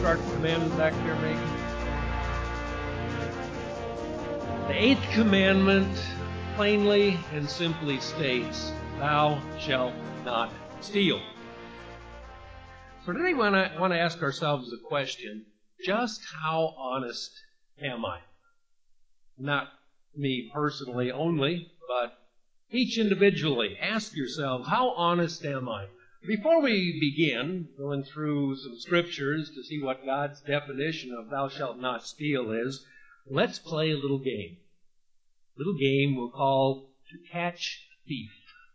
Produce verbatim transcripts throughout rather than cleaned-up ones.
start the commandment back there, Megan? The eighth commandment plainly and simply states, thou shalt not steal. So today we want to, want to ask ourselves the question, just how honest am I? Not me personally only, but each individually. Ask yourself, how honest am I? Before we begin going through some scriptures to see what God's definition of thou shalt not steal is, let's play a little game. A little game we'll call To Catch a Thief.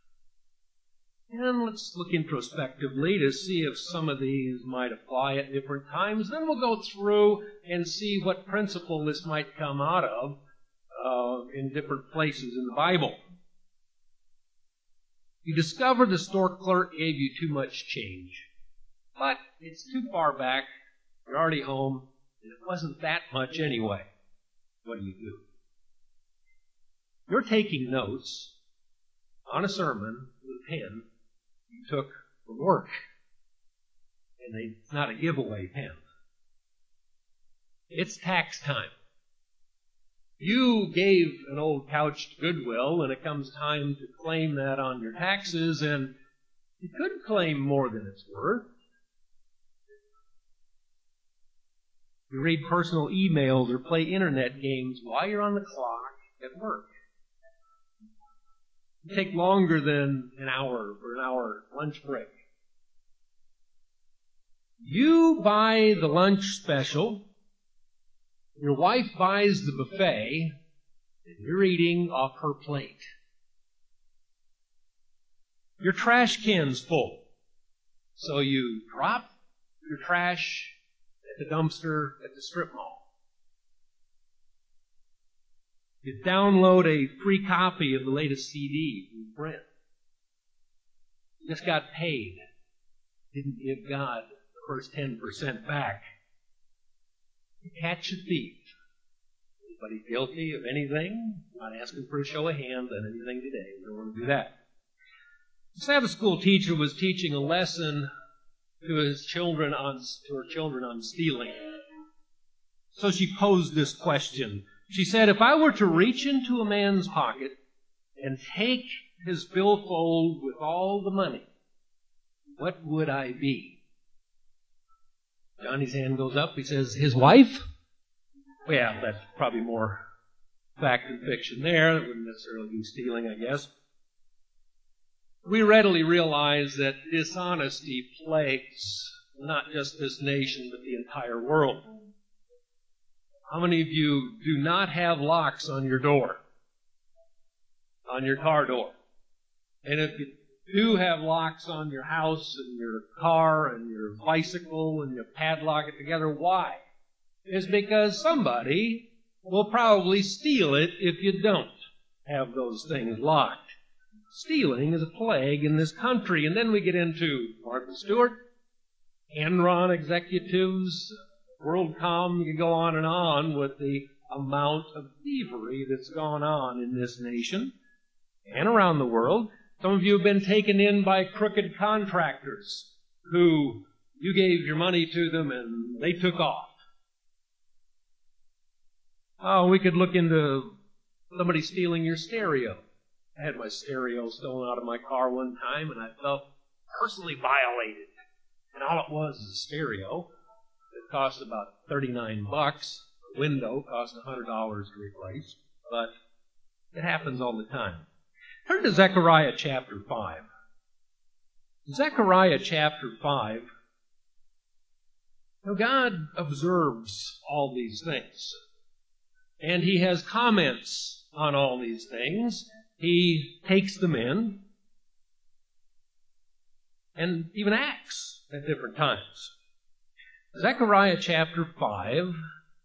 And let's look introspectively to see if some of these might apply at different times. Then we'll go through and see what principle this might come out of uh, in different places in the Bible. You discover the store clerk gave you too much change, but it's too far back, you're already home, and it wasn't that much anyway. What do you do? You're taking notes on a sermon with a pen you took from work, and it's not a giveaway pen. It's tax time. You gave an old couch to Goodwill, and it comes time to claim that on your taxes, and you could claim more than it's worth. You read personal emails or play internet games while you're on the clock at work. You take longer than an hour for an hour lunch break. You buy the lunch special. Your wife buys the buffet, and you're eating off her plate. Your trash can's full, so you drop your trash at the dumpster at the strip mall. You download a free copy of the latest C D from print. You just got paid. Didn't give God the first ten percent back. You catch a thief. Anybody guilty of anything? I'm not asking for a show of hands on anything today. We don't want to do that. The Sabbath school teacher was teaching a lesson to his children on to her children on stealing. So she posed this question. She said, if I were to reach into a man's pocket and take his billfold with all the money, what would I be? Johnny's hand goes up. He says, his wife? Well, that's probably more fact than fiction there. That wouldn't necessarily be stealing, I guess. We readily realize that dishonesty plagues not just this nation, but the entire world. How many of you do not have locks on your door? On your car door? And if you do have locks on your house and your car and your bicycle and you padlock it together, why? It's because somebody will probably steal it if you don't have those things locked. Stealing is a plague in this country. And then we get into Martha Stewart, Enron executives, WorldCom. You can go on and on with the amount of thievery that's gone on in this nation and around the world. Some of you have been taken in by crooked contractors who you gave your money to them and they took off. Oh, we could look into somebody stealing your stereo. I had my stereo stolen out of my car one time and I felt personally violated. And all it was is a stereo. It cost about thirty-nine bucks. The window cost one hundred dollars to replace. But it happens all the time. Turn to Zechariah chapter five. Zechariah chapter five. Now God observes all these things. And He has comments on all these things. He takes them in. And even acts at different times. Zechariah chapter five.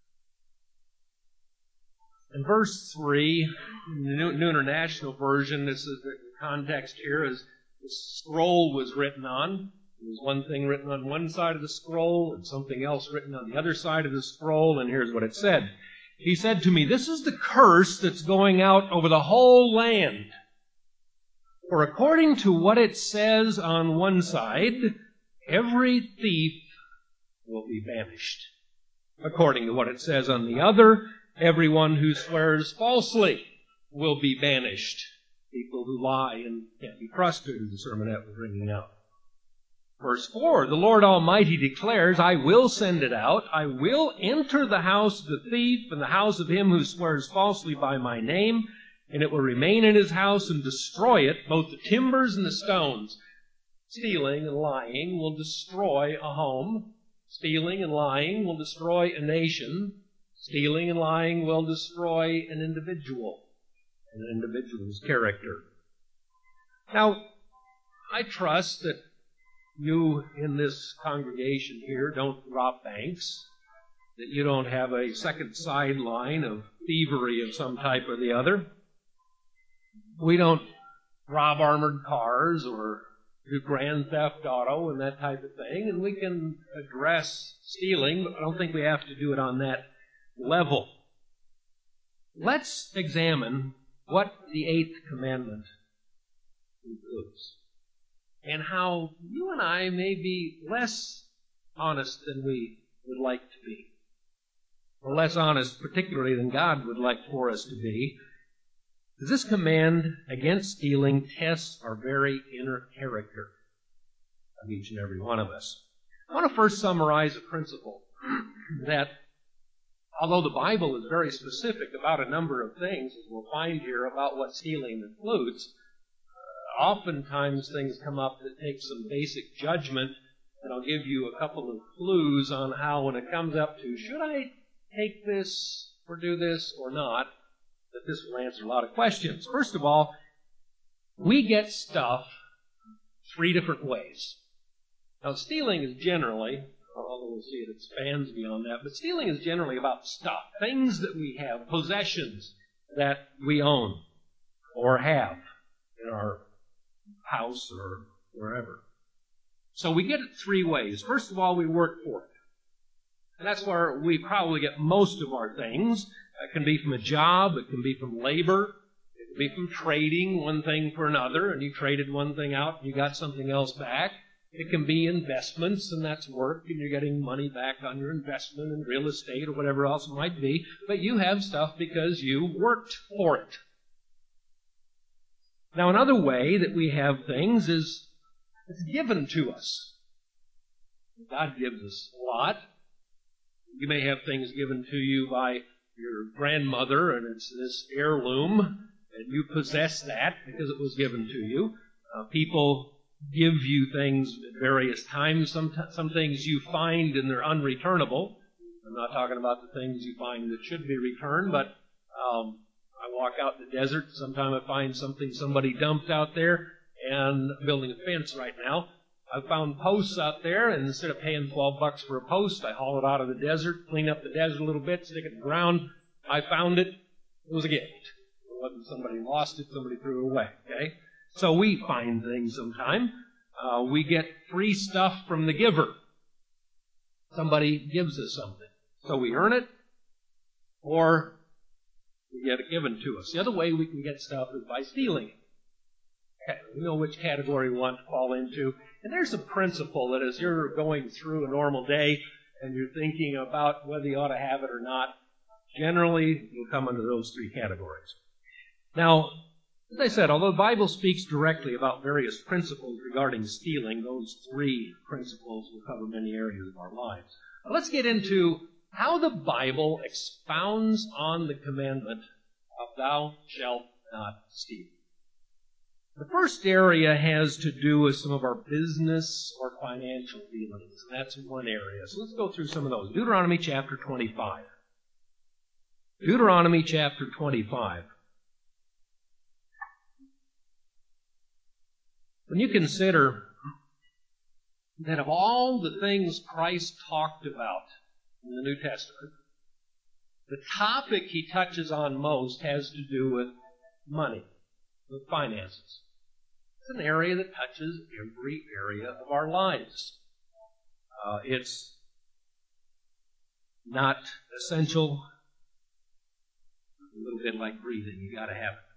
In verse three, in the New, New International Version, this is the context here, is the scroll was written on. There was one thing written on one side of the scroll and something else written on the other side of the scroll, and here's what it said. He said to me, this is the curse that's going out over the whole land. For according to what it says on one side, every thief will be banished. According to what it says on the other, everyone who swears falsely will be banished. People who lie and can't be trusted, as the sermonette was bringing out. Verse four, the Lord Almighty declares, I will send it out. I will enter the house of the thief and the house of him who swears falsely by my name, and it will remain in his house and destroy it, both the timbers and the stones. Stealing and lying will destroy a home. Stealing and lying will destroy a nation. Stealing and lying will destroy an individual, an individual's character. Now, I trust that you in this congregation here don't rob banks, that you don't have a second sideline of thievery of some type or the other. We don't rob armored cars or do grand theft auto and that type of thing, and we can address stealing, but I don't think we have to do it on that level. Let's examine what the eighth commandment includes, and how you and I may be less honest than we would like to be, or less honest particularly than God would like for us to be. Because this command against stealing tests our very inner character of each and every one of us. I want to first summarize a principle that, although the Bible is very specific about a number of things, as we'll find here about what stealing includes, uh, oftentimes things come up that take some basic judgment, and I'll give you a couple of clues on how, when it comes up to, should I take this or do this or not, that this will answer a lot of questions. First of all, we get stuff three different ways. Now, stealing is generally, although we'll see it expands beyond that, but stealing is generally about stuff, things that we have, possessions that we own or have in our house or wherever. So we get it three ways. First of all, we work for it. And that's where we probably get most of our things. It can be from a job, it can be from labor, it can be from trading one thing for another, and you traded one thing out and you got something else back. It can be investments, and that's work, and you're getting money back on your investment in real estate or whatever else it might be. But you have stuff because you worked for it. Now, another way that we have things is it's given to us. God gives us a lot. You may have things given to you by your grandmother, and it's this heirloom, and you possess that because it was given to you. Uh, people give you things at various times. Some, t- some things you find and they're unreturnable. I'm not talking about the things you find that should be returned, but um, I walk out in the desert. Sometimes I find something somebody dumped out there, and I'm building a fence right now. I found posts out there, and instead of paying twelve bucks for a post, I haul it out of the desert, clean up the desert a little bit, stick it in the ground. I found it. It was a gift. It wasn't somebody lost it, somebody threw it away. Okay? So we find things sometime. Uh, we get free stuff from the giver. Somebody gives us something. So we earn it, or we get it given to us. The other way we can get stuff is by stealing it. Okay, we know which category we want to fall into. And there's a principle that as you're going through a normal day and you're thinking about whether you ought to have it or not, generally you'll come under those three categories. Now, as I said, although the Bible speaks directly about various principles regarding stealing, those three principles will cover many areas of our lives. Now, let's get into how the Bible expounds on the commandment of thou shalt not steal. The first area has to do with some of our business or financial dealings, and that's one area. So let's go through some of those. Deuteronomy chapter twenty-five. Deuteronomy chapter twenty-five. When you consider that of all the things Christ talked about in the New Testament, the topic he touches on most has to do with money, with finances. It's an area that touches every area of our lives. Uh, it's not essential. A little bit like breathing. You got to have it.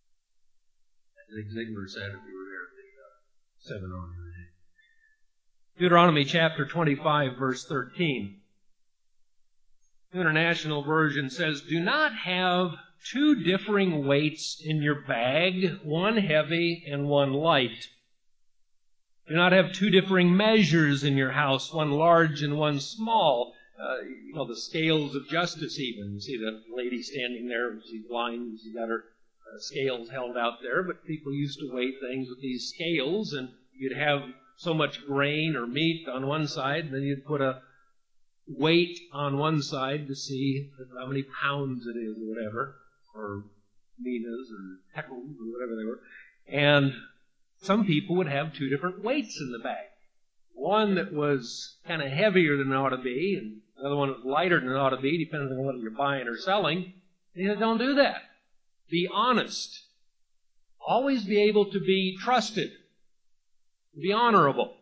As Zig Ziglar said if you were there at the uh, seminar the other day. Deuteronomy chapter twenty-five, verse thirteen. The International Version says, "Do not have two differing weights in your bag, one heavy and one light. Do not have two differing measures in your house, one large and one small." Uh, you know, the scales of justice even. You see the lady standing there, she's blind, she's got her uh, scales held out there, but people used to weigh things with these scales, and you'd have so much grain or meat on one side, and then you'd put a weight on one side to see how many pounds it is or whatever, or minas or heckells or whatever they were. And some people would have two different weights in the bag. One that was kind of heavier than it ought to be, and another one that was lighter than it ought to be, depending on what you're buying or selling. They said, don't do that. Be honest. Always be able to be trusted. Be honorable.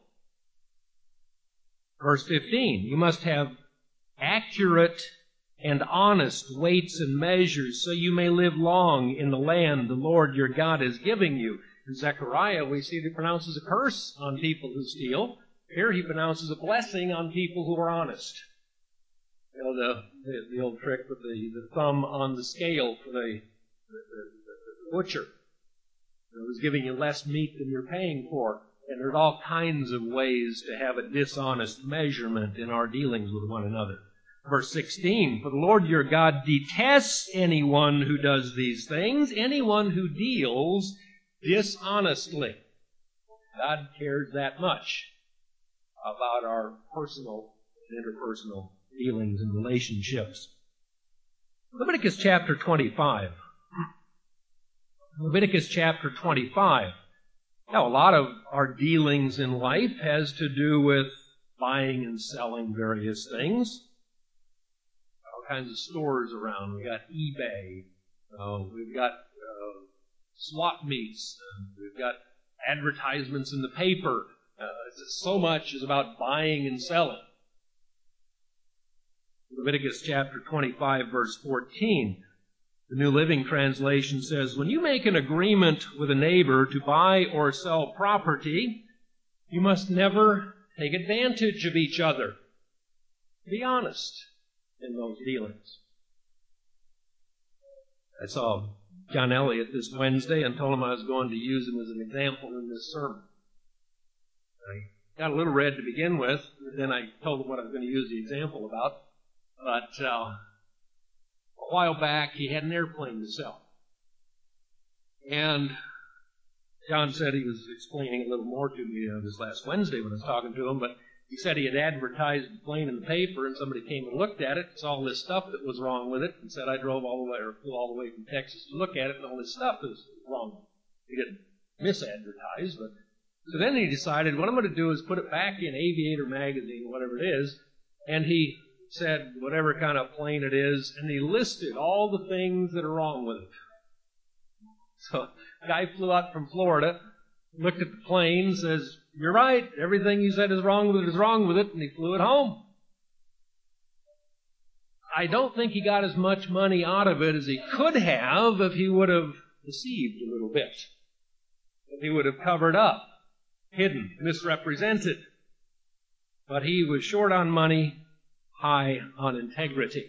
Verse fifteen, you must have accurate and honest weights and measures so you may live long in the land the Lord your God is giving you. In Zechariah, we see that he pronounces a curse on people who steal. Here he pronounces a blessing on people who are honest. You know, the, the, the old trick with the, the thumb on the scale for the, the, the, the butcher. You know, who's giving you less meat than you're paying for. And there's all kinds of ways to have a dishonest measurement in our dealings with one another. Verse sixteen, for the Lord your God detests anyone who does these things, anyone who deals dishonestly. God cares that much about our personal and interpersonal dealings and relationships. Leviticus chapter twenty-five. Leviticus chapter twenty-five. Now, a lot of our dealings in life has to do with buying and selling various things. All kinds of stores around. We've got eBay. Uh, we've got uh, swap meets. And we've got advertisements in the paper. Uh, so much is about buying and selling. Leviticus chapter twenty-five, verse fourteen. The New Living Translation says, when you make an agreement with a neighbor to buy or sell property, you must never take advantage of each other. Be honest in those dealings. I saw John Elliott this Wednesday and told him I was going to use him as an example in this sermon. I got a little red to begin with, and then I told him what I was going to use the example about. But uh, a while back, he had an airplane to sell. And John said he was explaining a little more to me uh, this last Wednesday when I was talking to him, but he said he had advertised the plane in the paper, and somebody came and looked at it, and saw all this stuff that was wrong with it, and said I drove all the way, or flew all the way from Texas to look at it, and all this stuff was wrong. He didn't misadvertise, but so then he decided, what I'm going to do is put it back in Aviator magazine, whatever it is, and he said whatever kind of plane it is, and he listed all the things that are wrong with it. So the guy flew out from Florida, looked at the plane, says, you're right, everything you said is wrong with it is wrong with it, and he flew it home. I don't think he got as much money out of it as he could have if he would have deceived a little bit. If he would have covered up, hidden, misrepresented. But he was short on money, high on integrity.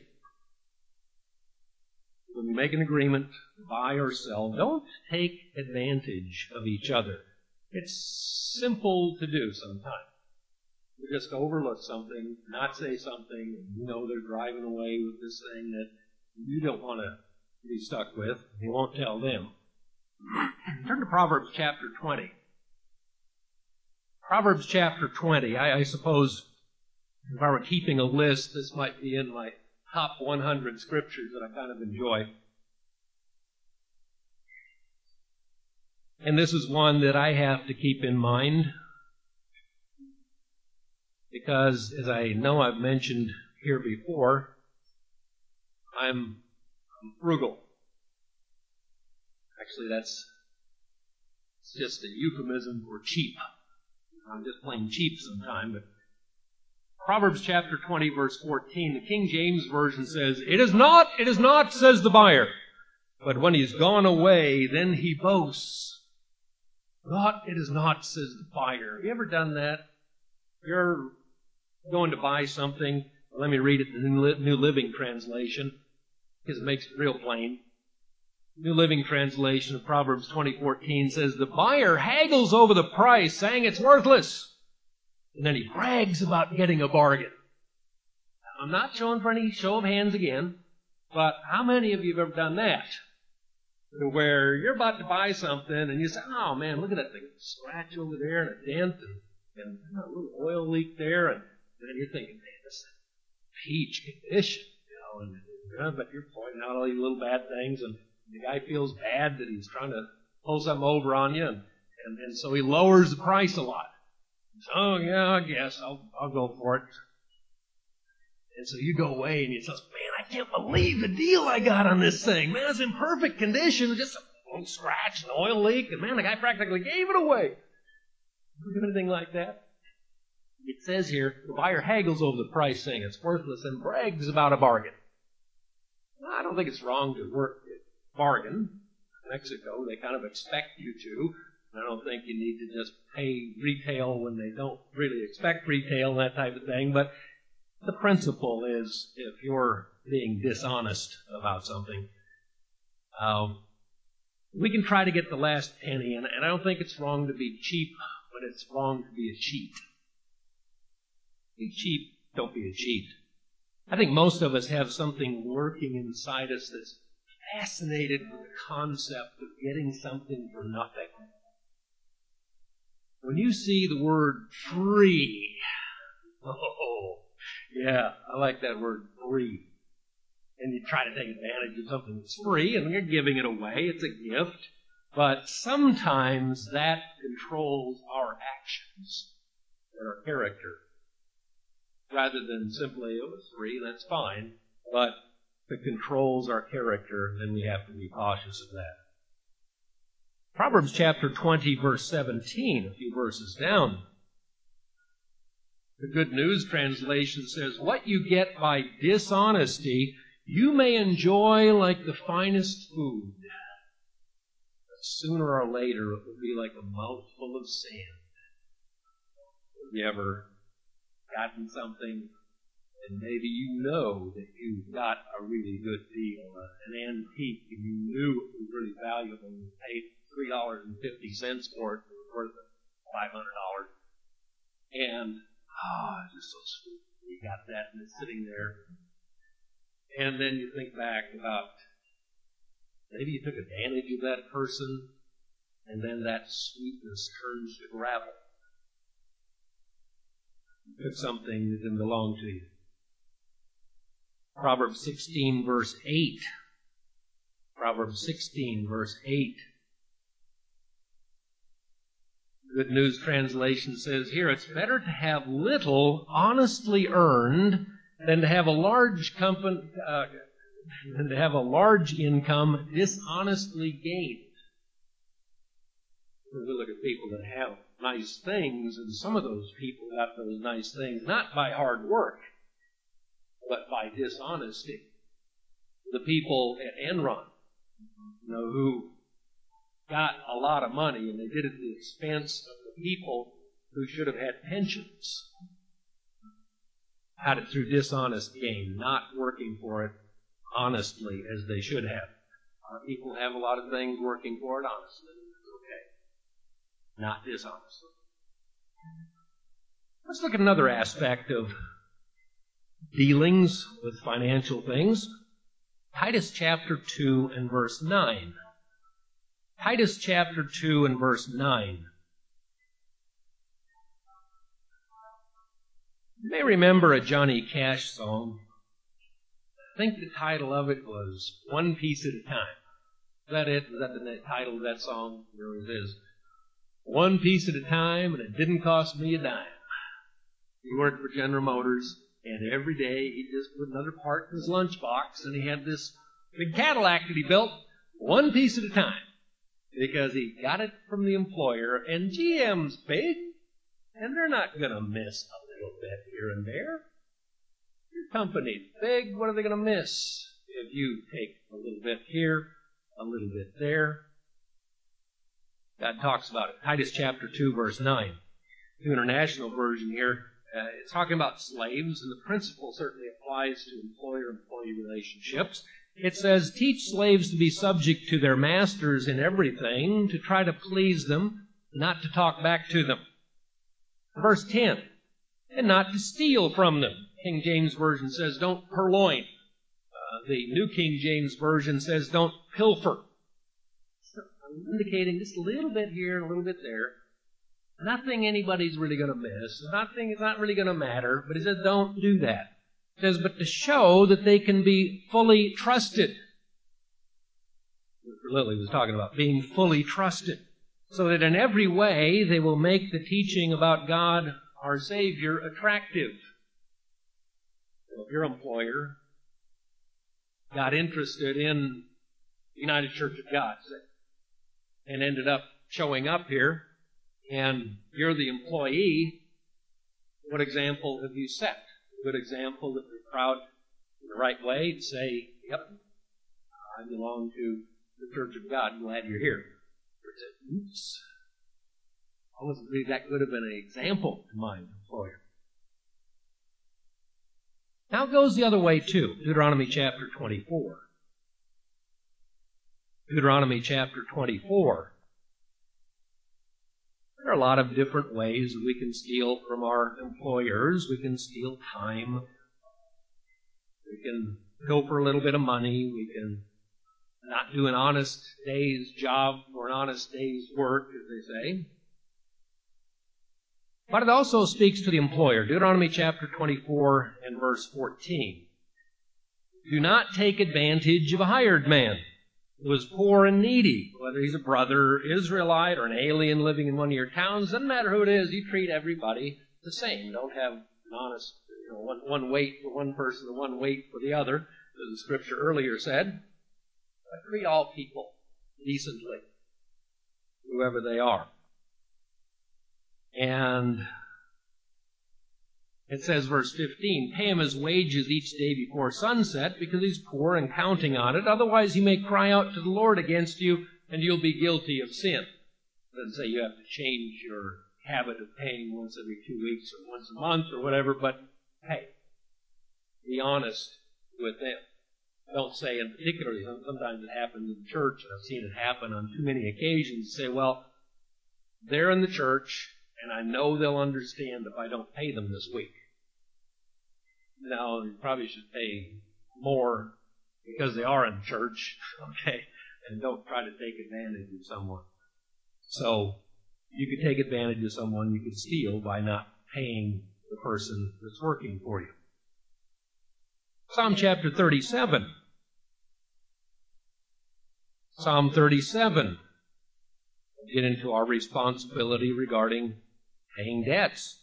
When you make an agreement, buy or sell, don't take advantage of each other. It's simple to do sometimes. You just overlook something, not say something, and you know they're driving away with this thing that you don't want to be stuck with. You won't tell them. Turn to Proverbs chapter twenty. Proverbs chapter twenty. I, I suppose if I were keeping a list, this might be in my top one hundred scriptures that I kind of enjoy. And this is one that I have to keep in mind because, as I know I've mentioned here before, I'm frugal. Actually, that's it's just a euphemism for cheap. I'm just plain cheap sometimes, but Proverbs chapter twenty, verse fourteen, the King James Version says, It is not, it is not, says the buyer. But when he's gone away, then he boasts. Not, it is not, says the buyer. Have you ever done that? you're going to buy something. Let me read it in the New Living Translation, because it makes it real plain. New Living Translation of Proverbs twenty fourteen says, the buyer haggles over the price, saying it's worthless. And then he brags about getting a bargain. I'm not showing for any show of hands again, but how many of you have ever done that? Where you're about to buy something and you say, oh man, look at that thing, scratch over there and a dent and, and a little oil leak there, and then you're thinking, man, this is peach condition, you know, and, and but you're pointing out all these little bad things, and the guy feels bad that he's trying to pull something over on you, and, and, and so he lowers the price a lot. So, oh yeah, I guess I'll I'll go for it. And so you go away and you say, man, I can't believe the deal I got on this thing. Man, it's in perfect condition, just a little scratch, an oil leak, and man, the guy practically gave it away. You do anything like that? It says here, the buyer haggles over the price, saying it's worthless, and brags about a bargain. Well, I don't think it's wrong to work at bargain. In Mexico, they kind of expect you to. I don't think you need to just pay retail when they don't really expect retail and that type of thing. But the principle is, if you're being dishonest about something, um, we can try to get the last penny. And, and I don't think it's wrong to be cheap, but it's wrong to be a cheat. Be cheap, don't be a cheat. I think most of us have something working inside us that's fascinated with the concept of getting something for nothing. When you see the word free, oh, yeah, I like that word, free. And you try to take advantage of something that's free, and you're giving it away. It's a gift. But sometimes that controls our actions and our character. Rather than simply, oh, it's free, that's fine. But if it controls our character, then we have to be cautious of that. Proverbs chapter twenty, verse seventeen, a few verses down. The Good News Translation says, what you get by dishonesty, you may enjoy like the finest food. But sooner or later, it will be like a mouthful of sand. Have you ever gotten something, and maybe you know that you got a really good deal, an antique, and you knew it was really valuable, and you paid three dollars and fifty cents for it, it was worth five hundred dollars. And, oh, it's just so sweet. You got that, and it's sitting there. And then you think back about, maybe you took advantage of that person, and then that sweetness turns to gravel. You took something that didn't belong to you. Proverbs sixteen, verse eight. Proverbs sixteen, verse eight. Good News Translation says here, it's better to have little honestly earned than to have a large company, uh, than to have a large income dishonestly gained. We look at people that have nice things, and some of those people got those nice things not by hard work, but by dishonesty. The people at Enron, you know, who got a lot of money, and they did it at the expense of the people who should have had pensions. Had it through dishonest gain, not working for it honestly as they should have. Our people have a lot of things working for it honestly. It's okay. Not dishonestly. Let's look at another aspect of dealings with financial things. Titus chapter two and verse nine. Titus chapter two and verse nine. You may remember a Johnny Cash song. I think the title of it was One Piece at a Time. Is that it? Is that the title of that song? There it is. One piece at a time, and it didn't cost me a dime. He worked for General Motors, and every day he just put another part in his lunchbox, and he had this big Cadillac that he built, one piece at a time. Because he got it from the employer, and G M's big, and they're not going to miss a little bit here and there. Your company's big, what are they going to miss if you take a little bit here, a little bit there? God talks about it. Titus chapter two, verse nine. The International Version here Uh, it's talking about slaves, and the principle certainly applies to employer-employee relationships. It says, teach slaves to be subject to their masters in everything, to try to please them, not to talk back to them. Verse ten, and not to steal from them. King James Version says, don't purloin. Uh, the New King James Version says, don't pilfer. So I'm indicating just a little bit here, a little bit there. Nothing anybody's really going to miss. Nothing is not really going to matter. But he says, don't do that. He says, but to show that they can be fully trusted. Lily was talking about being fully trusted. So that in every way they will make the teaching about God, our Savior, attractive. So if your employer got interested in the United Church of God and ended up showing up here, and you're the employee, what example have you set? A good example that we're proud in the right way to say, yep, I belong to the Church of God. I'm glad you're here. Oops. I wasn't really that good of an example to my employer. Now it goes the other way too. Deuteronomy chapter twenty-four. Deuteronomy chapter twenty-four. There are a lot of different ways that we can steal from our employers. We can steal time. We can pilfer a little bit of money. We can not do an honest day's job for an honest day's work, as they say. But it also speaks to the employer. Deuteronomy chapter twenty-four and verse fourteen. Do not take advantage of a hired man who is poor and needy, whether he's a brother, Israelite, or an alien living in one of your towns. Doesn't matter who it is, you treat everybody the same. Don't have an honest, you know, one, one weight for one person and one weight for the other, as the scripture earlier said. But treat all people decently, whoever they are. And it says, verse fifteen, pay him his wages each day before sunset, because he's poor and counting on it. Otherwise he may cry out to the Lord against you, and you'll be guilty of sin. It doesn't say you have to change your habit of paying once every two weeks or once a month or whatever, but hey, be honest with them. Don't say, and particularly sometimes it happens in church, and I've seen it happen on too many occasions, say, well, they're in the church, and I know they'll understand if I don't pay them this week. Now, you probably should pay more because they are in church, okay? And don't try to take advantage of someone. So, you could take advantage of someone, you could steal by not paying the person that's working for you. Psalm chapter thirty-seven. Psalm thirty-seven. Get into our responsibility regarding paying debts.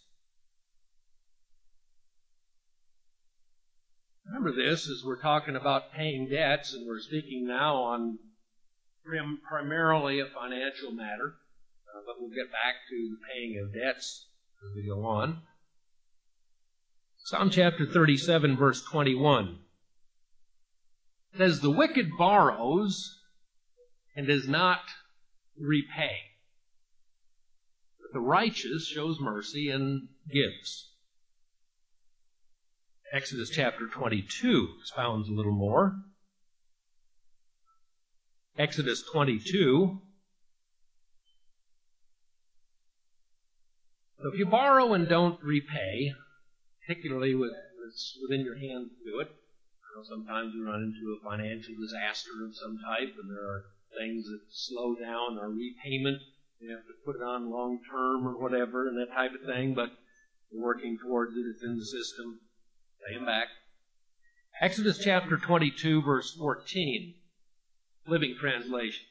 Remember this as we're talking about paying debts, and we're speaking now on prim- primarily a financial matter, uh, but we'll get back to the paying of debts as we go on. Psalm chapter thirty-seven, verse twenty-one says, the wicked borrows and does not repay. The righteous shows mercy and gives. Exodus chapter twenty-two expounds a little more. Exodus twenty-two. So if you borrow and don't repay, particularly with it's within your hand to do it, you know, sometimes we run into a financial disaster of some type, and there are things that slow down our repayment. You have to put it on long term or whatever and that type of thing, but we're working towards it. It's in the system. Pay them back. Exodus chapter twenty-two, verse fourteen. Living Translation.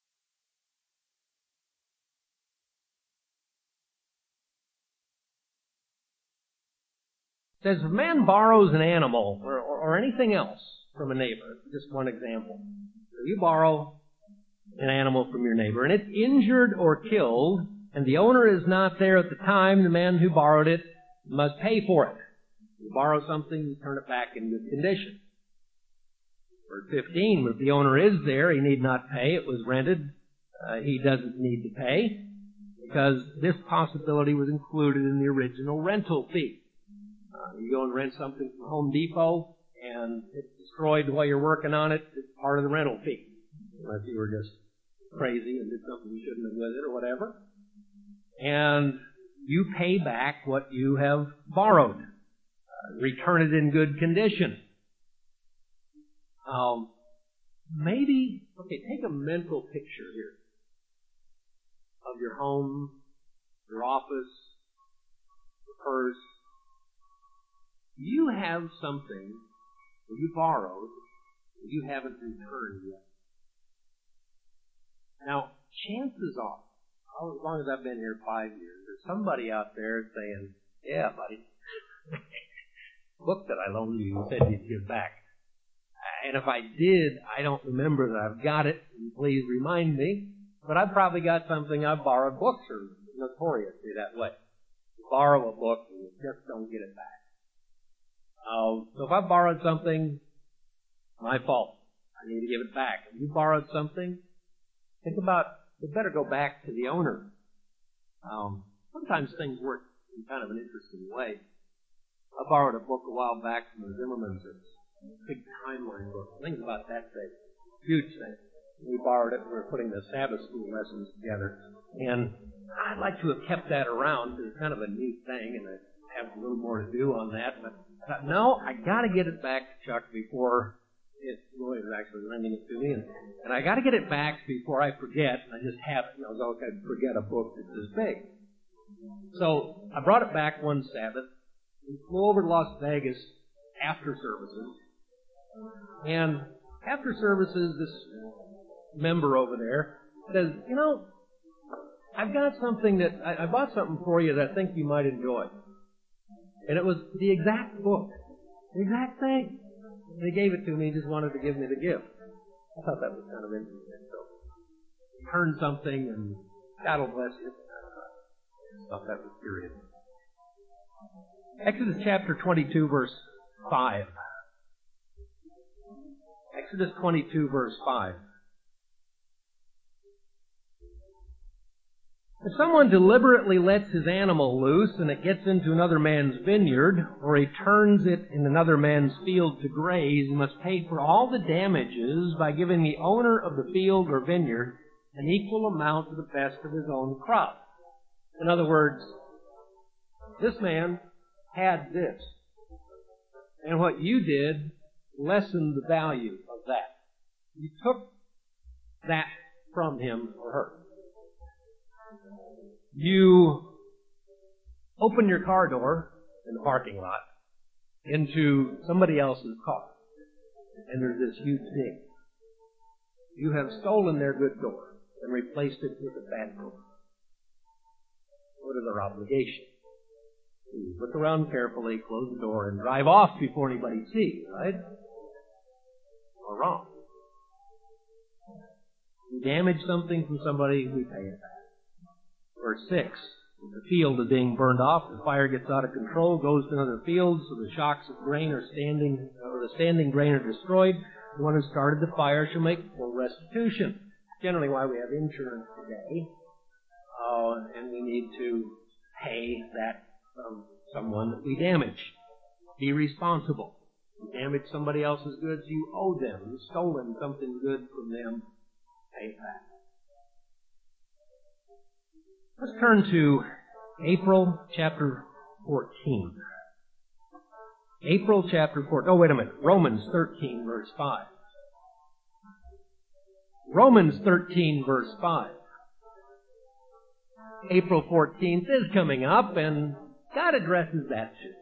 It says, if a man borrows an animal or, or, or anything else from a neighbor, just one example. So you borrow an animal from your neighbor, and it's injured or killed, and the owner is not there at the time, the man who borrowed it must pay for it. You borrow something, you turn it back in good condition. Verse fifteen, if the owner is there, he need not pay. It was rented. Uh, he doesn't need to pay, because this possibility was included in the original rental fee. Uh, you go and rent something from Home Depot, and it's destroyed while you're working on it. It's part of the rental fee, unless you were just crazy and did something you shouldn't have with it or whatever. And you pay back what you have borrowed. Uh, return it in good condition. Um, maybe, okay, take a mental picture here of your home, your office, your purse. You have something that you borrowed that you haven't returned yet. Now, chances are, as long as I've been here five years, there's somebody out there saying, yeah, buddy, book that I loaned you, you said you'd give back. And if I did, I don't remember that I've got it, and please remind me. But I've probably got something I've borrowed. Books are notoriously that way. You borrow a book and you just don't get it back. Uh, so if I borrowed something, my fault. I need to give it back. If you borrowed something, think about, it better go back to the owner. Um, sometimes things work in kind of an interesting way. I borrowed a book a while back from the Zimmermans, a big timeline book, things about that thing, huge thing. We borrowed it, we were putting the Sabbath school lessons together, and I'd like to have kept that around because it's kind of a neat thing, and I have a little more to do on that, but I thought, no, I got to get it back to Chuck before it, Roy was actually lending it to me, and, and I got to get it back before I forget, and I just have it, you know, so I could forget a book that's this big. So I brought it back one Sabbath. We flew over to Las Vegas after services, and after services, this member over there says, you know, I've got something that, I, I bought something for you that I think you might enjoy. And it was the exact book, the exact thing. And he gave it to me, he just wanted to give me the gift. I thought that was kind of interesting. So, return something and God will bless you. I thought that was curious. Exodus chapter twenty-two, verse five. Exodus twenty-two, verse five. If someone deliberately lets his animal loose and it gets into another man's vineyard, or he turns it in another man's field to graze, he must pay for all the damages by giving the owner of the field or vineyard an equal amount to the best of his own crop. In other words, this man had this, and what you did lessened the value of that. You took that from him or her. You open your car door in the parking lot into somebody else's car, and there's this huge ding. You have stolen their good door and replaced it with a bad door. What is our obligation? You look around carefully, close the door, and drive off before anybody sees, right? Or wrong. You damage something from somebody, we pay it back. Verse six, the field is being burned off, the fire gets out of control, goes to another field, so the shocks of grain are standing, or the standing grain are destroyed. The one who started the fire shall make full restitution. Generally why we have insurance today, uh, and we need to pay that from someone that we damage. Be responsible. You damage somebody else's goods, you owe them. You've stolen something good from them, pay it back. Let's turn to April chapter fourteen. April chapter fourteen. Oh, wait a minute. Romans thirteen, verse five. Romans thirteen, verse five. April fourteenth is coming up, and God addresses that too.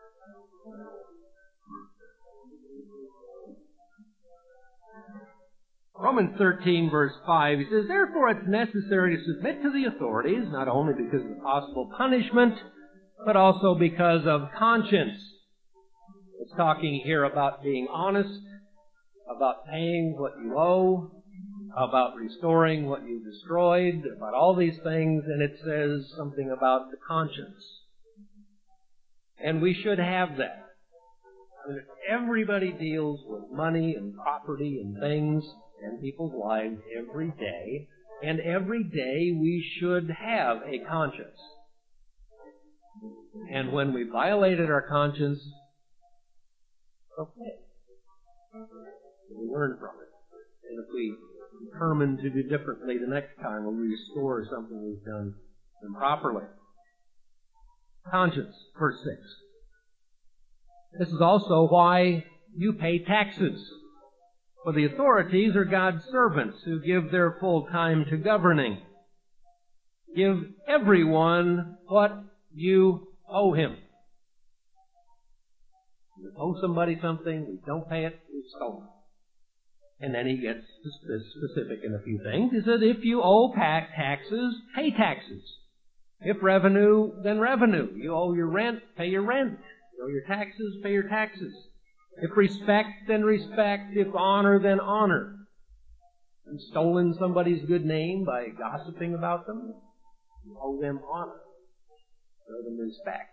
Romans thirteen, verse five, he says, therefore it's necessary to submit to the authorities, not only because of possible punishment, but also because of conscience. It's talking here about being honest, about paying what you owe, about restoring what you destroyed, about all these things, and it says something about the conscience. And we should have that. I mean, everybody deals with money and property and things in people's lives every day, and every day we should have a conscience. And when we violated our conscience, okay, we learn from it. And if we determine to do differently the next time, we'll restore something we've done improperly. Conscience, verse six. This is also why you pay taxes. For the authorities are God's servants who give their full time to governing. Give everyone what you owe him. We owe somebody something, we don't pay it, we've stolen. And then he gets specific in a few things. He says, if you owe taxes, pay taxes. If revenue, then revenue. You owe your rent, pay your rent. You owe your taxes, pay your taxes. If respect, then respect. If honor, then honor. You've stolen somebody's good name by gossiping about them, you owe them honor. You owe them respect.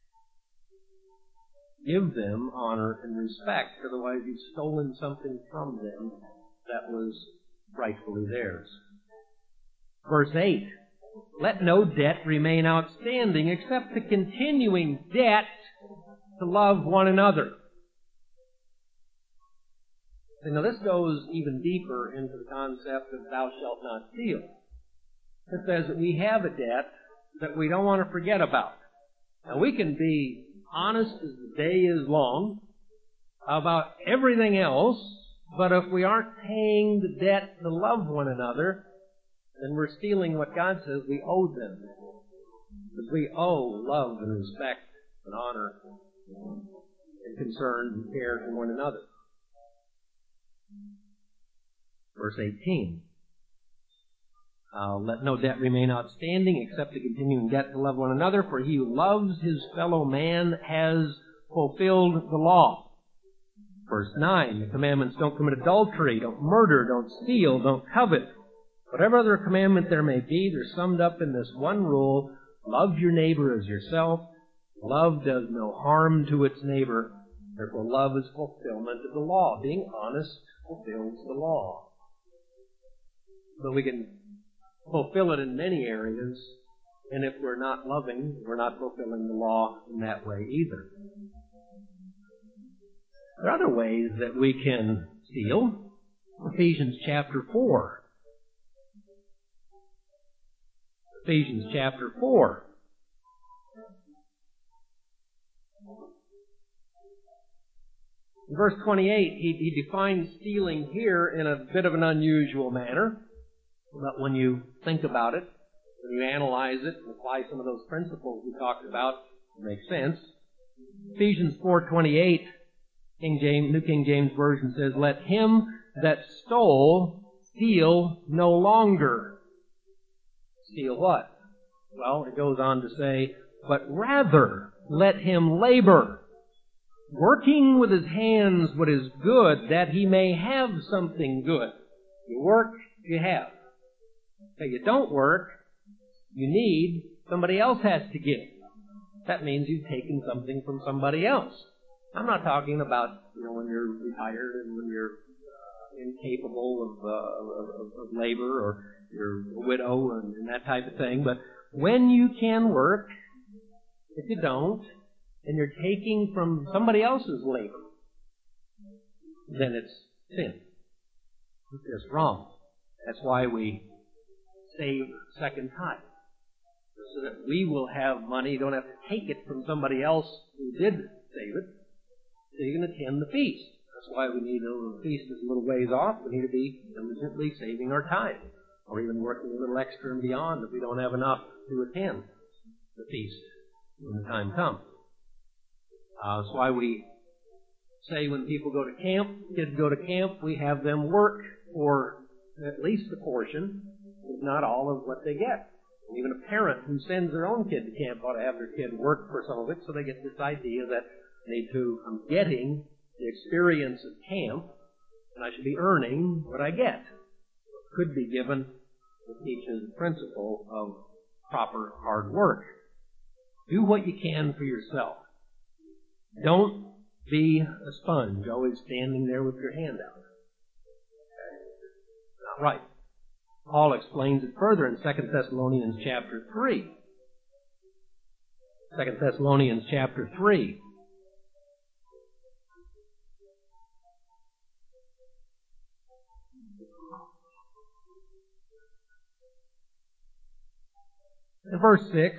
Give them honor and respect, otherwise you've stolen something from them that was rightfully theirs. Verse eight, let no debt remain outstanding except the continuing debt to love one another. And now this goes even deeper into the concept of thou shalt not steal. It says that we have a debt that we don't want to forget about. Now we can be honest as the day is long about everything else, but if we aren't paying the debt to love one another, then we're stealing what God says we owe them. Because we owe love and respect and honor and concern and care to one another. Verse eighteen. Uh, let no debt remain outstanding except the continuing debt to love one another, for he who loves his fellow man has fulfilled the law. Verse nine, the commandments: don't commit adultery, don't murder, don't steal, don't covet. Whatever other commandment there may be, they're summed up in this one rule: love your neighbor as yourself. Love does no harm to its neighbor. Therefore, love is fulfillment of the law. Being honest fulfills the law. But we can fulfill it in many areas, and if we're not loving, we're not fulfilling the law in that way either. There are other ways that we can steal. Ephesians chapter four. Ephesians chapter four. In verse twenty-eight, he, he defines stealing here in a bit of an unusual manner. But when you think about it, when you analyze it and apply some of those principles we talked about, it makes sense. Ephesians four twenty-eight, King James, New King James Version says, let him that stole steal no longer. Steal what? Well, it goes on to say, but rather let him labor, working with his hands what is good, that he may have something good. You work, you have. If you don't work, you need, somebody else has to give. That means you've taken something from somebody else. I'm not talking about, you know, when you're retired and when you're uh, incapable of, uh, of, of labor, or you're a widow and, and that type of thing. But when you can work, if you don't, and you're taking from somebody else's labor, then it's sin. It's just wrong. That's why we save second time, so that we will have money. You don't have to take it from somebody else who did save it, so you can attend the feast. That's why we need a little feast is a little ways off. We need to be diligently saving our time, or even working a little extra and beyond if we don't have enough to attend the feast when the time comes. Uh, that's why we say when people go to camp, kids go to camp, we have them work for at least a portion, if not all of what they get. And even a parent who sends their own kid to camp ought to have their kid work for some of it, so they get this idea that they need to, I'm getting the experience of camp, and I should be earning what I get. What could be given to teach the principle of proper hard work. Do what you can for yourself. Don't be a sponge, always standing there with your hand out. Not right. Paul explains it further in Second Thessalonians chapter three. Second Thessalonians chapter three. In verse six,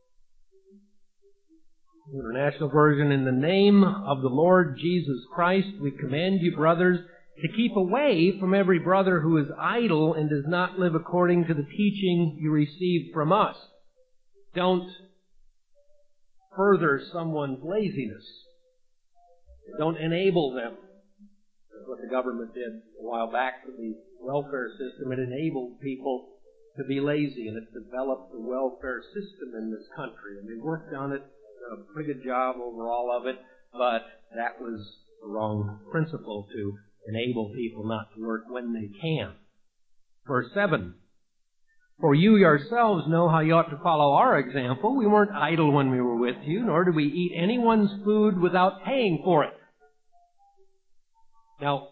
International Version, in the name of the Lord Jesus Christ, we command you, brothers, to keep away from every brother who is idle and does not live according to the teaching you received from us. Don't further someone's laziness. Don't enable them. That's what the government did a while back for the welfare system. It enabled people to be lazy, and it developed the welfare system in this country. And they worked on it, a pretty good job over all of it, but that was the wrong principle, to enable people not to work when they can. Verse seven, for you yourselves know how you ought to follow our example. We weren't idle when we were with you, nor did we eat anyone's food without paying for it. Now,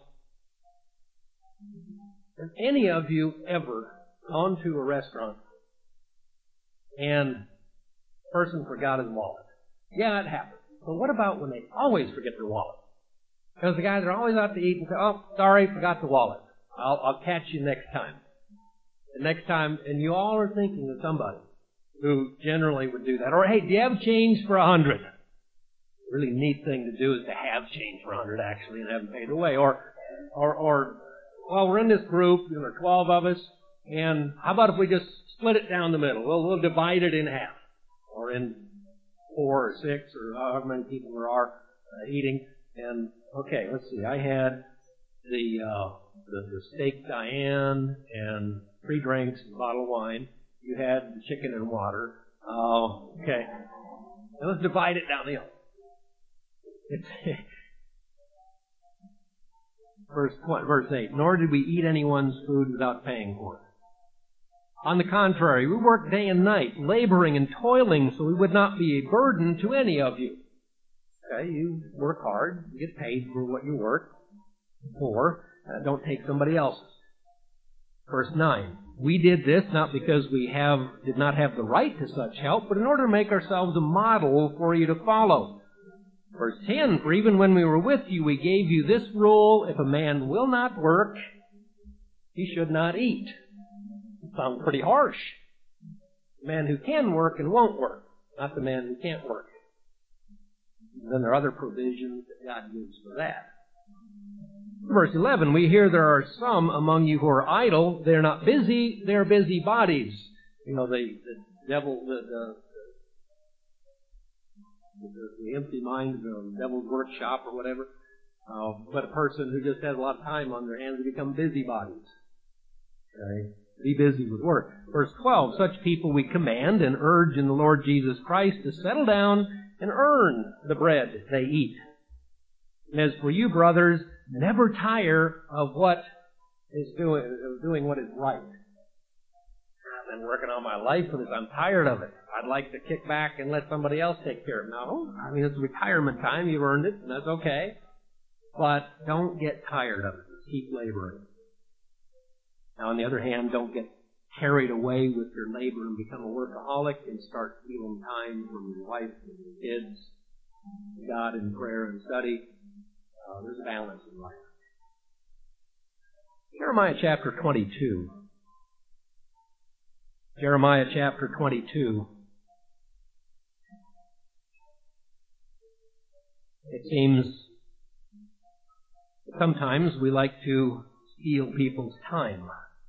has any of you ever gone to a restaurant and the person forgot his wallet? Yeah, it happens. But what about when they always forget their wallet? Because the guys are always out to eat and say, oh, sorry, forgot the wallet. I'll, I'll catch you next time. The next time, and you all are thinking of somebody who generally would do that. Or, hey, do you have change for a hundred? A really neat thing to do is to have change for a hundred, actually, and have them paid away. Or, or, or, well, we're in this group, you know, there are twelve of us, and how about if we just split it down the middle? We'll, we'll divide it in half, or in four or six, or however many people there are uh, eating. And, okay, let's see, I had the, uh, the, the steak Diane and three drinks and a bottle of wine. You had the chicken and water. Oh, uh, okay. Now let's divide it down the middle. It's verse what? Verse eight. Nor did we eat anyone's food without paying for it. On the contrary, we worked day and night, laboring and toiling, so we would not be a burden to any of you. Okay, you work hard, you get paid for what you work for. Uh, don't take somebody else's. Verse nine. We did this not because we have did not have the right to such help, but in order to make ourselves a model for you to follow. Verse ten. For even when we were with you, we gave you this rule: if a man will not work, he should not eat. It sounds pretty harsh. The man who can work and won't work, not the man who can't work. And then there are other provisions that God gives for that. Verse eleven, we hear there are some among you who are idle. They're not busy, they're busy bodies. You know, the, the devil, the, the, the, the empty mind, the devil's workshop or whatever. Uh, but a person who just has a lot of time on their hands, they become busybodies. Okay? Be busy with work. Verse twelve, such people we command and urge in the Lord Jesus Christ to settle down and earn the bread they eat. And as for you, brothers, never tire of what is doing, of doing what is right. I've been working on my life for this. I'm tired of it. I'd like to kick back and let somebody else take care of it. No, I mean, it's retirement time. You've earned it, and that's okay. But don't get tired of it. Just keep laboring. Now, on the other hand, don't get carried away with your labor and become a workaholic and start stealing time from your wife and your kids, God in prayer and study. Uh, there's a balance in life. Jeremiah chapter twenty-two. Jeremiah chapter twenty-two. It seems sometimes we like to steal people's time.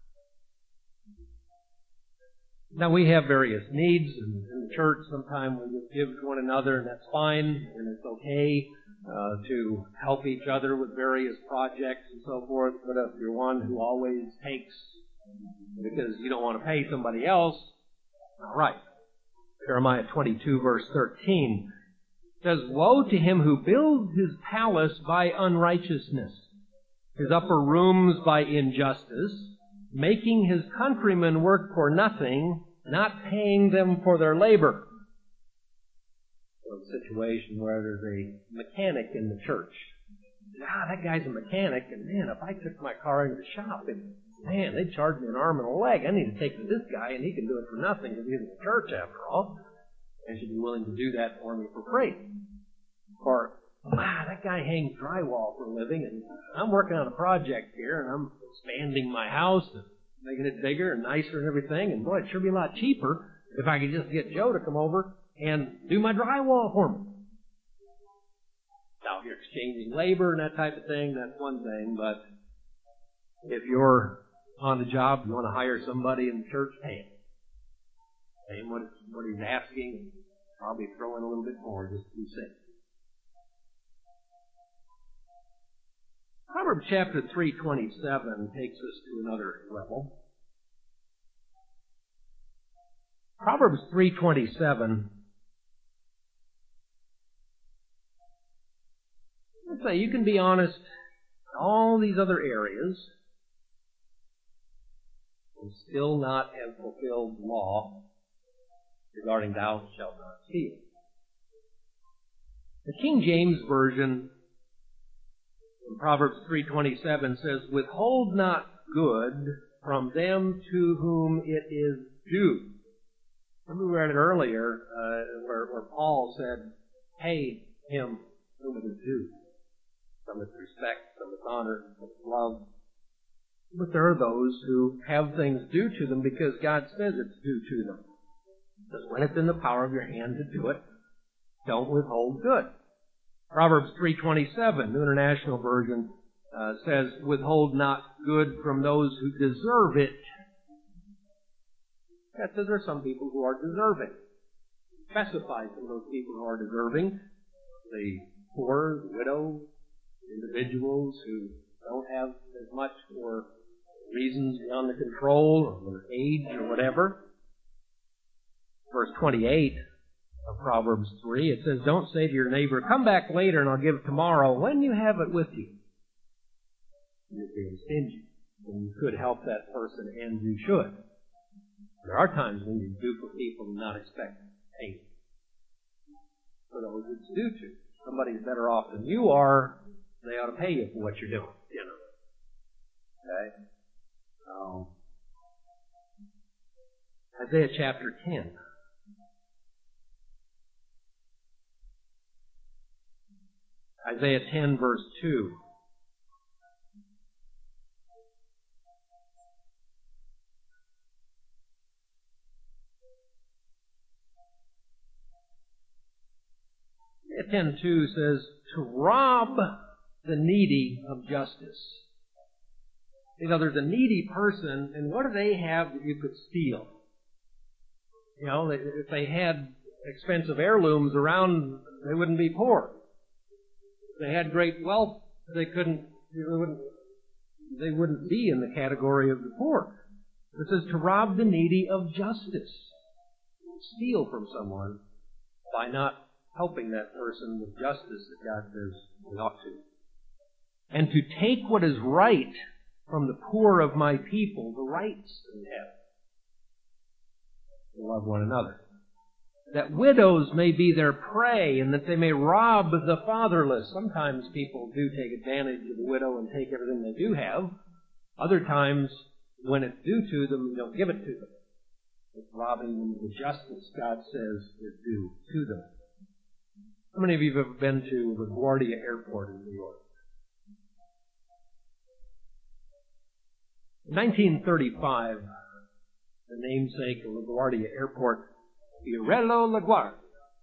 Now, we have various needs in, in the church. Sometimes we just give to one another, and that's fine, and it's okay uh, to help each other with various projects and so forth. But if you're one who always takes because you don't want to pay somebody else, all right. Jeremiah twenty-two, verse thirteen says, woe to him who builds his palace by unrighteousness, his upper rooms by injustice, making his countrymen work for nothing, not paying them for their labor. So a situation where there's a mechanic in the church. Ah, that guy's a mechanic, and man, if I took my car into the shop, and man, they'd charge me an arm and a leg. I need to take it to this guy, and he can do it for nothing because he's in the church after all. They should be willing to do that for me for free. Or, ah, that guy hangs drywall for a living, and I'm working on a project here, and I'm expanding my house and making it bigger and nicer and everything, and boy, it'd sure be a lot cheaper if I could just get Joe to come over and do my drywall for me. Now, if you're exchanging labor and that type of thing, that's one thing, but if you're on the job, you want to hire somebody in the church, pay him. Pay him what, what he's asking, and probably throw in a little bit more just to be safe. Proverbs chapter three twenty-seven takes us to another level. Proverbs three twenty-seven. Let's say you can be honest in all these other areas and still not have fulfilled law regarding thou shalt not steal. The King James Version in Proverbs three twenty-seven says, withhold not good from them to whom it is due. Remember we read it earlier uh, where, where Paul said, pay him whom it is due. Some with respect, some with honor, some with love. But there are those who have things due to them because God says it's due to them. Because when it's in the power of your hand to do it, don't withhold good. Proverbs three twenty-seven, New International Version, uh, says, withhold not good from those who deserve it. That says there are some people who are deserving. Specifies some of those people who are deserving. The poor, the widow, individuals who don't have as much for reasons beyond the control or age or whatever. Verse twenty-eight of Proverbs three, it says, don't say to your neighbor, come back later and I'll give tomorrow when you have it with you. You're being stingy. And you could help that person, and you should. There are times when you do for people and not expect payment for those it's due to. Somebody's better off than you are, they ought to pay you for what you're doing, you know. Okay? Um, Isaiah chapter ten. Isaiah ten, verse two. Isaiah ten two says, to rob the needy of justice. You know, there's a needy person, and what do they have that you could steal? You know, if they had expensive heirlooms around, they wouldn't be poor. If they had great wealth, they couldn't, they wouldn't, they wouldn't be in the category of the poor. It says to rob the needy of justice. Steal from someone by not helping that person with justice that God says we ought to. And to take what is right from the poor of my people, the rights that we have. To love one another. That widows may be their prey, and that they may rob the fatherless. Sometimes people do take advantage of the widow and take everything they do have. Other times, when it's due to them, you don't give it to them. It's robbing them of the justice God says is due to them. How many of you have ever been to LaGuardia Airport in New York? In nineteen thirty-five, the namesake of LaGuardia Airport, Fiorello LaGuardia,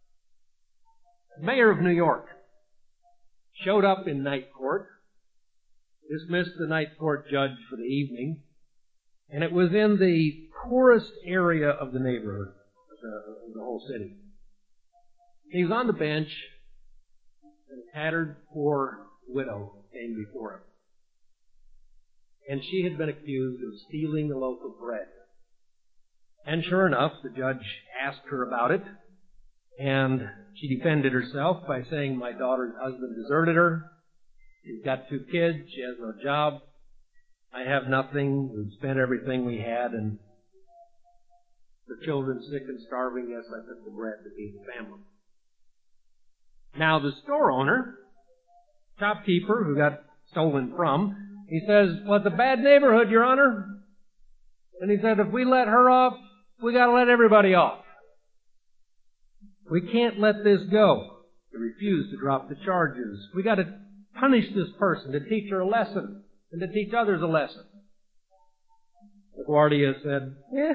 mayor of New York, showed up in night court, dismissed the night court judge for the evening, and it was in the poorest area of the neighborhood, of the, of the whole city. He was on the bench, and a tattered, poor widow came before him. And she had been accused of stealing the loaf of bread. And sure enough, the judge asked her about it, and she defended herself by saying, my daughter's husband deserted her. She's got two kids. She has no job. I have nothing. We've spent everything we had, and the children sick and starving. Yes, I took the bread to feed the family. Now, the store owner, shopkeeper who got stolen from, he says, well, it's a bad neighborhood, Your Honor. And he said, if we let her off, we got to let everybody off. We can't let this go. He refused to drop the charges. We got to punish this person to teach her a lesson and to teach others a lesson. LaGuardia said, "Yeah,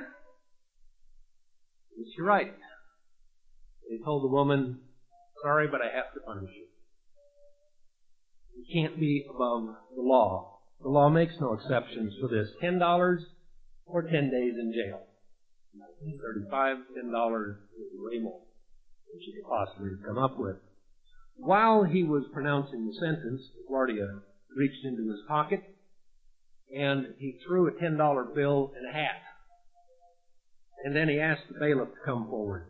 yes, you're right." He told the woman, "Sorry, but I have to punish you. You can't be above the law. The law makes no exceptions for this. Ten dollars or ten days in jail." nineteen thirty-five, ten dollars is way more than she could possibly come up with. While he was pronouncing the sentence, LaGuardia reached into his pocket and he threw a ten dollar bill in a hat. And then he asked the bailiff to come forward.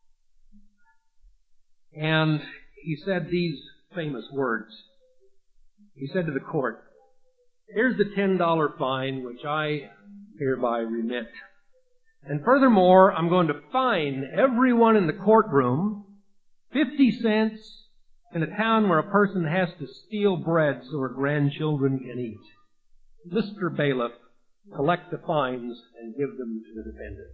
And he said these famous words. He said to the court, "Here's the ten dollar fine which I hereby remit. And furthermore, I'm going to fine everyone in the courtroom fifty cents in a town where a person has to steal bread so her grandchildren can eat. Mister Bailiff, collect the fines and give them to the defendant."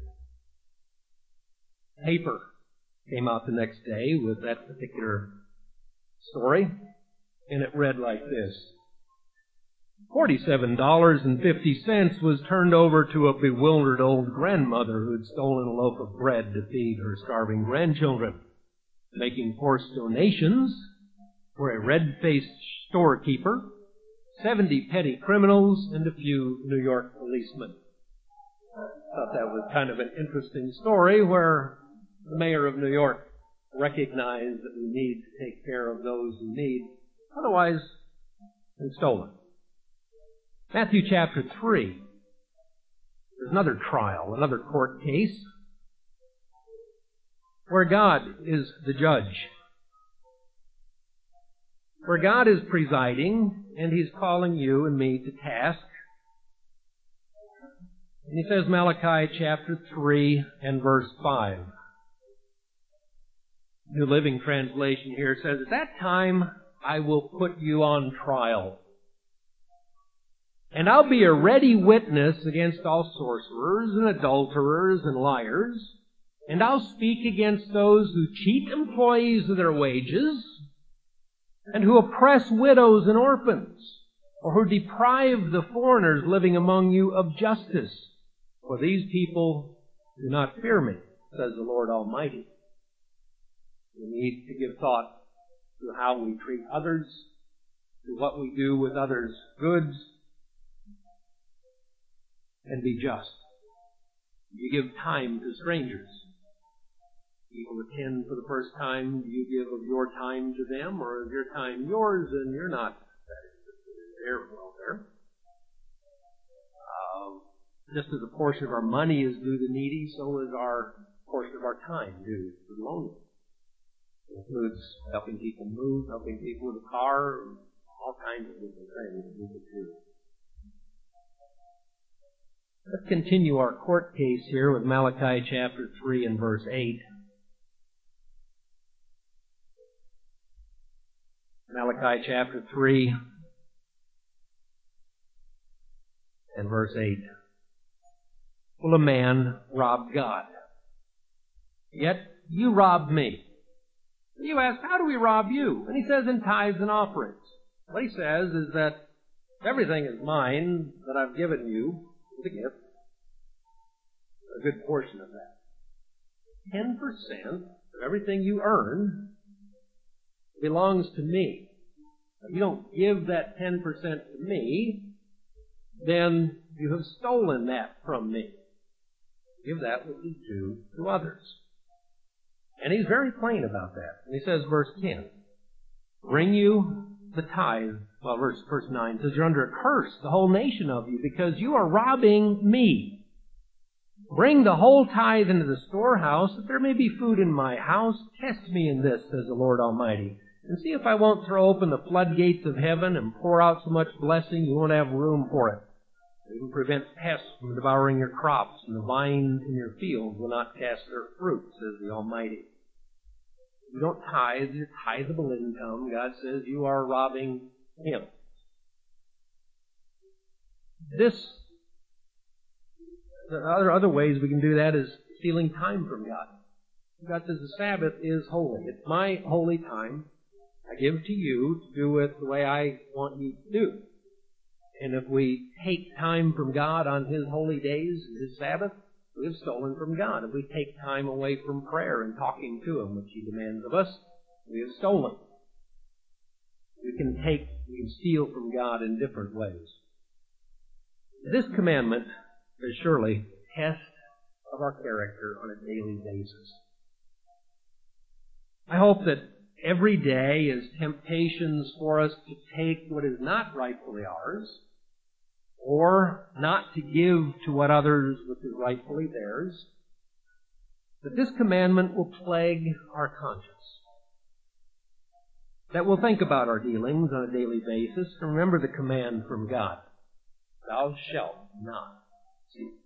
Paper came out the next day with that particular story, and it read like this. forty-seven dollars and fifty cents was turned over to a bewildered old grandmother who had stolen a loaf of bread to feed her starving grandchildren. Making forced donations were a red-faced storekeeper, seventy petty criminals, and a few New York policemen. I thought that was kind of an interesting story where the mayor of New York recognized that we need to take care of those who need, otherwise been stolen. Matthew chapter three. There's another trial, another court case, where God is the judge. Where God is presiding, and He's calling you and me to task. And He says, Malachi chapter three and verse five. New Living Translation here says, "At that time I will put you on trial. And I'll be a ready witness against all sorcerers and adulterers and liars. And I'll speak against those who cheat employees of their wages, and who oppress widows and orphans, or who deprive the foreigners living among you of justice. For these people do not fear me, says the Lord Almighty." We need to give thought to how we treat others, to what we do with others' goods, and be just. You give time to strangers. People attend for the first time. Do you give of your time to them, or is your time yours and you're not that interested in their welfare? Uh, just as a portion of our money is due the needy, so is our portion of our time due to the lonely. It includes helping people move, helping people with a car, all kinds of different things we could do. Let's continue our court case here with Malachi chapter three and verse eight. Malachi chapter three and verse eight. "Will a man rob God? Yet you robbed me." You ask, how do we rob you? And he says, in tithes and offerings. What he says is that everything is mine that I've given you as a gift. A good portion of that. Ten percent of everything you earn belongs to me. If you don't give that ten percent to me, then you have stolen that from me. Give that which is due to others. And he's very plain about that. And he says, verse ten, "Bring you the tithe." Well, verse, verse nine says, "You're under a curse, the whole nation of you, because you are robbing me. Bring the whole tithe into the storehouse, that there may be food in my house. Test me in this, says the Lord Almighty, and see if I won't throw open the floodgates of heaven and pour out so much blessing you won't have room for it. It will prevent pests from devouring your crops, and the vines in your fields will not cast their fruit, says the Almighty." You don't tithe your tithable income. God says you are robbing Him. This, the other, other ways we can do that is stealing time from God. God says the Sabbath is holy. It's my holy time I give to you to do it the way I want you to do. And if we take time from God on His holy days, His Sabbath, we have stolen from God. If we take time away from prayer and talking to Him, which He demands of us, we have stolen. We can take, we can steal from God in different ways. This commandment is surely a test of our character on a daily basis. I hope that every day is temptations for us to take what is not rightfully ours, or not to give to what others which is rightfully theirs, that this commandment will plague our conscience. That we'll think about our dealings on a daily basis and remember the command from God. Thou shalt not steal.